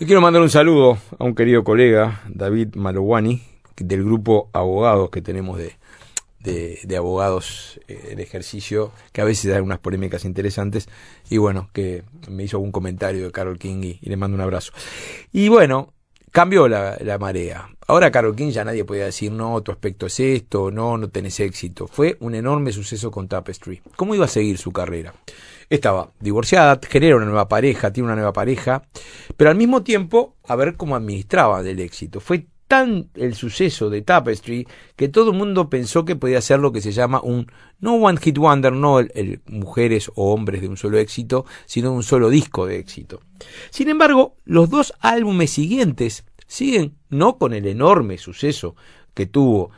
Le quiero mandar un saludo a un querido colega, David Malowani, del grupo Abogados que tenemos de abogados en ejercicio, que a veces hay unas polémicas interesantes, y bueno, que me hizo algún comentario de Carole King y le mando un abrazo. Y bueno, cambió la marea. Ahora Carole King ya nadie podía decir, no, tu aspecto es esto, no tenés éxito. Fue un enorme suceso con Tapestry. ¿Cómo iba a seguir su carrera? Estaba divorciada, genera una nueva pareja, tiene una nueva pareja, pero al mismo tiempo a ver cómo administraba del éxito. Fue tan el suceso de Tapestry que todo el mundo pensó que podía ser lo que se llama un no one hit wonder, no el mujeres o hombres de un solo éxito, sino un solo disco de éxito. Sin embargo, los dos álbumes siguientes siguen no con el enorme suceso que tuvo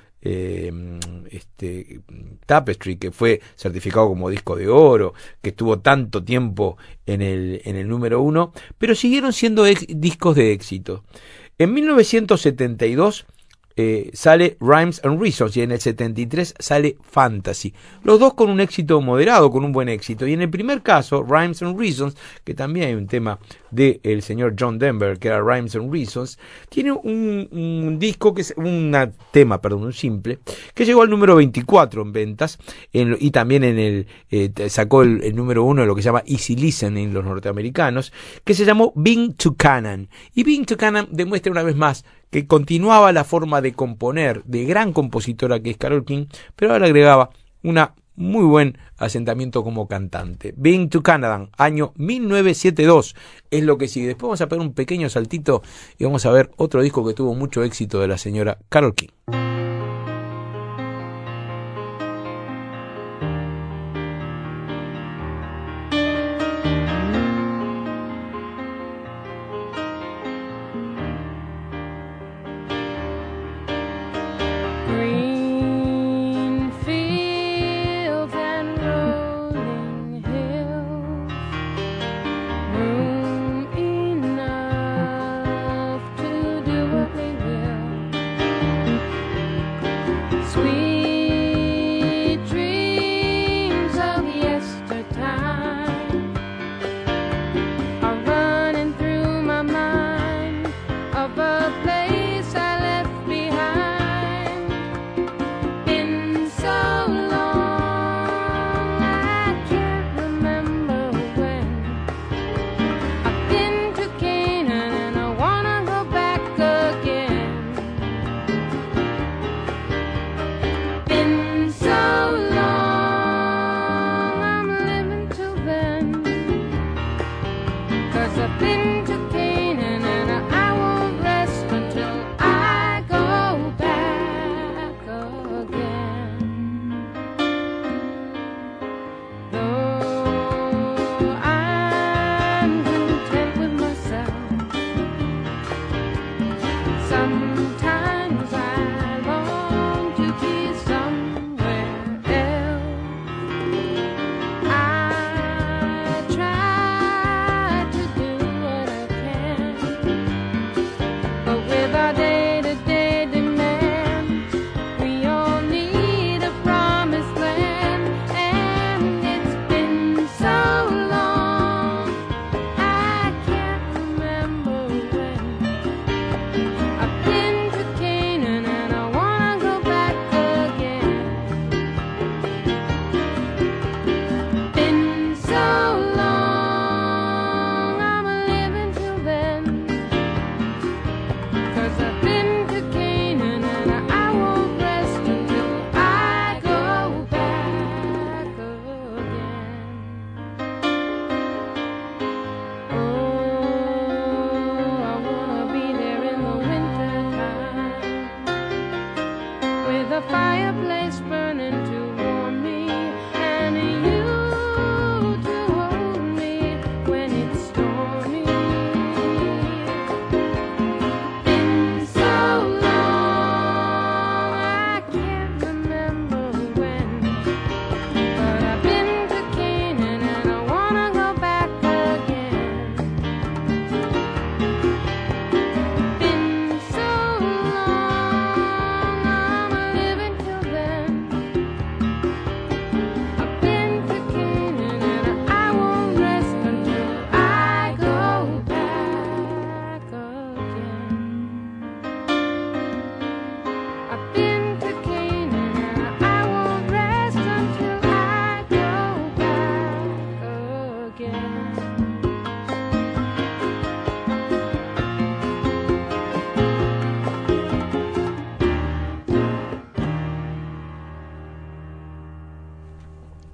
Tapestry, que fue certificado como disco de oro, que estuvo tanto tiempo en el número 1, pero siguieron siendo discos de éxito. En 1972 sale Rhymes and Reasons y en el 73 sale Fantasy, los dos con un éxito moderado, con un buen éxito. Y en el primer caso, Rhymes and Reasons, que también hay un tema del señor John Denver, que era Rhymes and Reasons, tiene un disco, que es un simple, que llegó al número 24 en ventas, y también sacó el número 1 de lo que se llama Easy Listening los norteamericanos, que se llamó Bing to Canaan. Y Bing to Canaan demuestra una vez más que continuaba la forma de componer de gran compositora que es Carole King, pero ahora agregaba una muy buen asentamiento como cantante. Bing to Canaan, año 1972, es lo que sigue. Después vamos a pegar un pequeño saltito y vamos a ver otro disco que tuvo mucho éxito de la señora Carole King.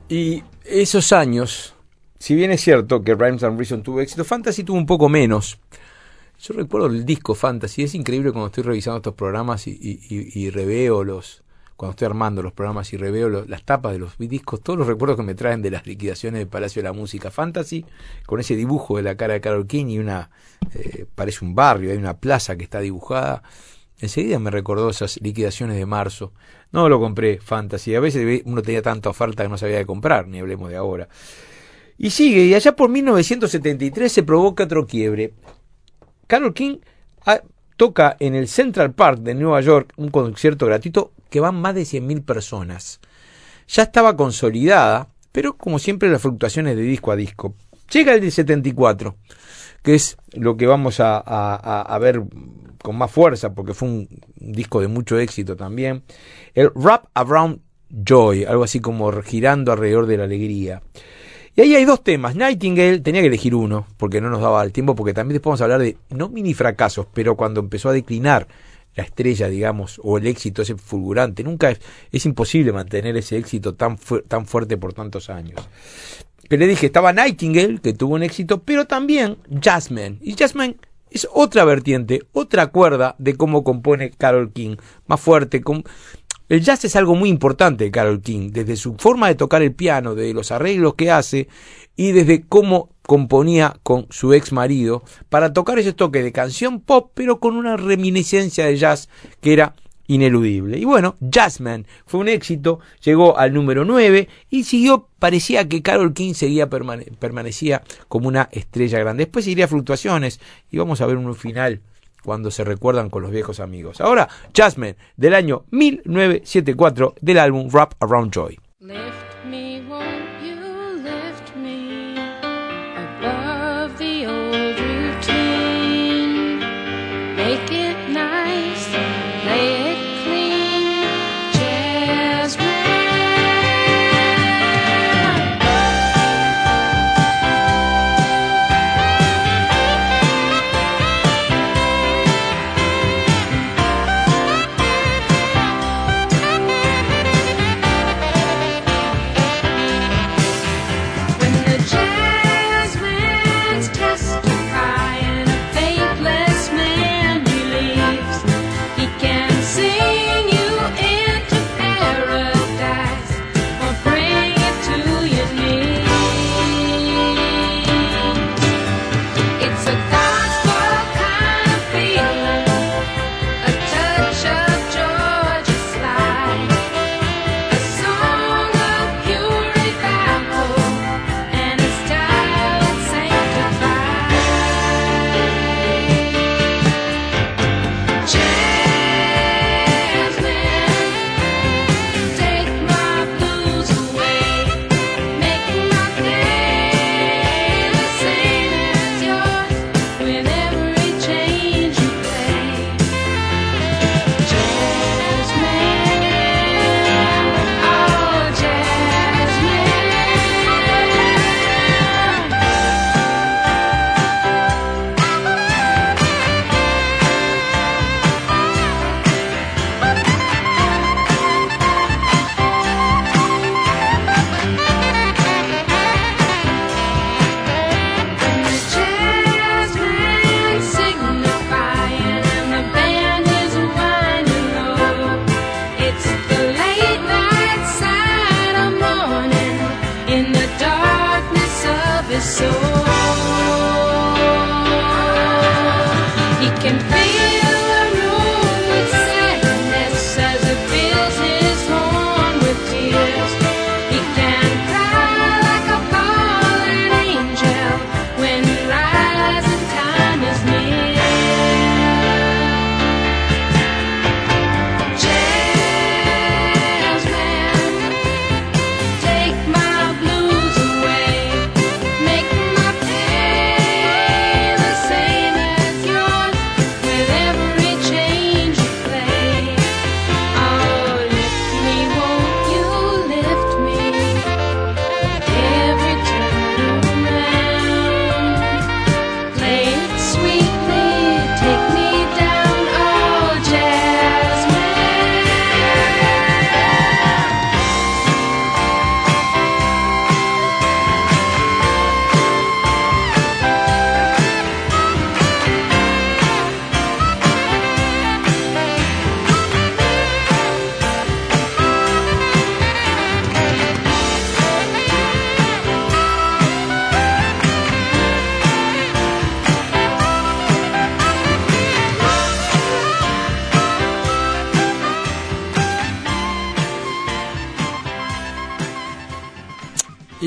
Y esos años, si bien es cierto que Rhymes and Reason tuvo éxito, Fantasy tuvo un poco menos. Yo recuerdo el disco Fantasy, es increíble cuando estoy revisando estos programas y reveo cuando estoy armando los programas y reveo las tapas de los discos, todos los recuerdos que me traen de las liquidaciones del Palacio de la Música. Fantasy, con ese dibujo de la cara de Carole King y parece un barrio, hay una plaza que está dibujada. Enseguida me recordó esas liquidaciones de marzo. No lo compré, Fantasy. A veces uno tenía tanta oferta que no sabía de comprar, ni hablemos de ahora. Y sigue, y allá por 1973 se provoca otro quiebre. Carole King toca en el Central Park de Nueva York un concierto gratuito que van más de 100.000 personas. Ya estaba consolidada, pero como siempre las fluctuaciones de disco a disco. Llega el de 74, que es lo que vamos a ver con más fuerza, porque fue un disco de mucho éxito también. El Wrap Around Joy, algo así como girando alrededor de la alegría. Y ahí hay dos temas. Nightingale, tenía que elegir uno, porque no nos daba el tiempo, porque también después vamos a hablar de, no mini fracasos, pero cuando empezó a declinar la estrella, digamos, o el éxito ese fulgurante. Nunca es imposible mantener ese éxito tan fuerte por tantos años. Pero le dije, estaba Nightingale, que tuvo un éxito, pero también Jazzman. Y Jazzman es otra vertiente, otra cuerda de cómo compone Carole King, más fuerte. El jazz es algo muy importante de Carole King, desde su forma de tocar el piano, de los arreglos que hace y desde cómo componía con su ex marido para tocar ese toque de canción pop, pero con una reminiscencia de jazz que era ineludible. Y bueno, Jazzman fue un éxito, llegó al número 9 y siguió, parecía que Carole King permanecía como una estrella grande. Después iría a fluctuaciones y vamos a ver un final cuando se recuerdan con los viejos amigos. Ahora, Jazzman, del año 1974, del álbum Wrap Around Joy. Lift me, won't you lift me above the old routine? Make it nice, play it clean, Jazzman.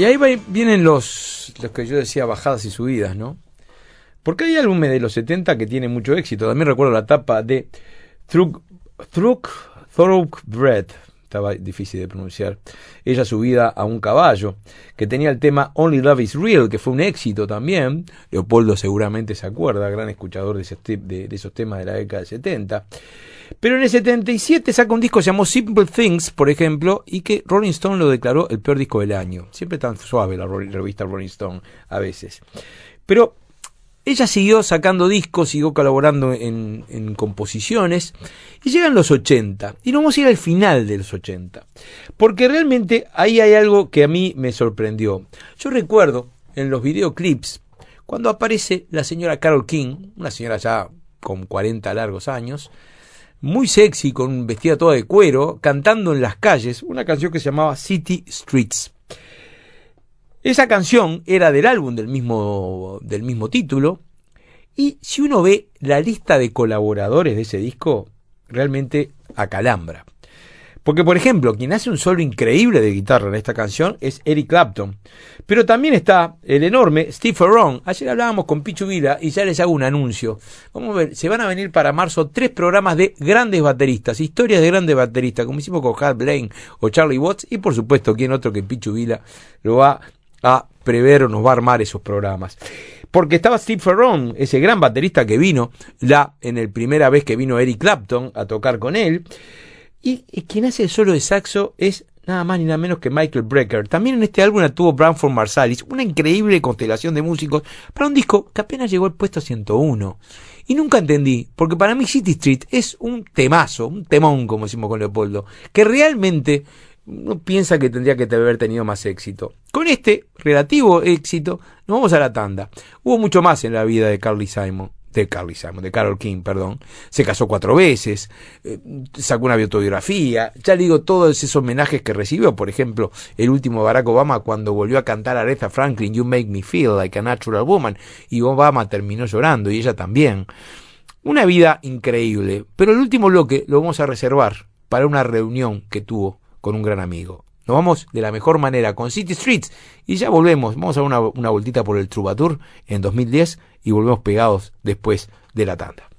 Y ahí vienen los que yo decía bajadas y subidas, ¿no? Porque hay álbumes de los 70 que tienen mucho éxito. También recuerdo la tapa de Thoroughbred, estaba difícil de pronunciar, ella subida a un caballo, que tenía el tema Only Love Is Real, que fue un éxito también. Leopoldo seguramente se acuerda, gran escuchador de esos temas de la década del 70. Pero en el 77 saca un disco que se llamó Simple Things, por ejemplo, y que Rolling Stone lo declaró el peor disco del año. Siempre tan suave la revista Rolling Stone a veces. Pero ella siguió sacando discos, siguió colaborando en composiciones, y llegan los 80, y nos vamos a ir al final de los 80, porque realmente ahí hay algo que a mí me sorprendió. Yo recuerdo en los videoclips, cuando aparece la señora Carole King, una señora ya con 40 largos años, muy sexy, con un vestida toda de cuero, cantando en las calles, una canción que se llamaba City Streets. Esa canción era del álbum del mismo título, y si uno ve la lista de colaboradores de ese disco, realmente acalambra. Porque, por ejemplo, quien hace un solo increíble de guitarra en esta canción es Eric Clapton. Pero también está el enorme Steve Ferron. Ayer hablábamos con Pichu Vila y ya les hago un anuncio. Vamos a ver, se van a venir para marzo 3 programas de grandes bateristas, historias de grandes bateristas, como hicimos con Hal Blaine o Charlie Watts, y por supuesto, ¿quién otro que Pichu Vila lo va a prever o nos va a armar esos programas? Porque estaba Steve Ferron, ese gran baterista que vino en el primera vez que vino Eric Clapton a tocar con él. Y quien hace el solo de saxo es nada más ni nada menos que Michael Brecker. También en este álbum actuó Branford Marsalis, una increíble constelación de músicos para un disco que apenas llegó al puesto 101. Y nunca entendí, porque para mí City Street es un temazo, un temón, como decimos con Leopoldo, que realmente uno piensa que tendría que haber tenido más éxito. Con este relativo éxito nos vamos a la tanda. Hubo mucho más en la vida de Carole King, perdón. Se casó 4 veces, sacó una autobiografía, ya le digo todos esos homenajes que recibió, por ejemplo, el último Barack Obama cuando volvió a cantar a Aretha Franklin, You Make Me Feel Like a Natural Woman, y Obama terminó llorando, y ella también. Una vida increíble, pero el último bloque lo vamos a reservar para una reunión que tuvo con un gran amigo. Nos vamos de la mejor manera con City Streets y ya volvemos. Vamos a dar una vueltita por el Troubadour en 2010 y volvemos pegados después de la tanda.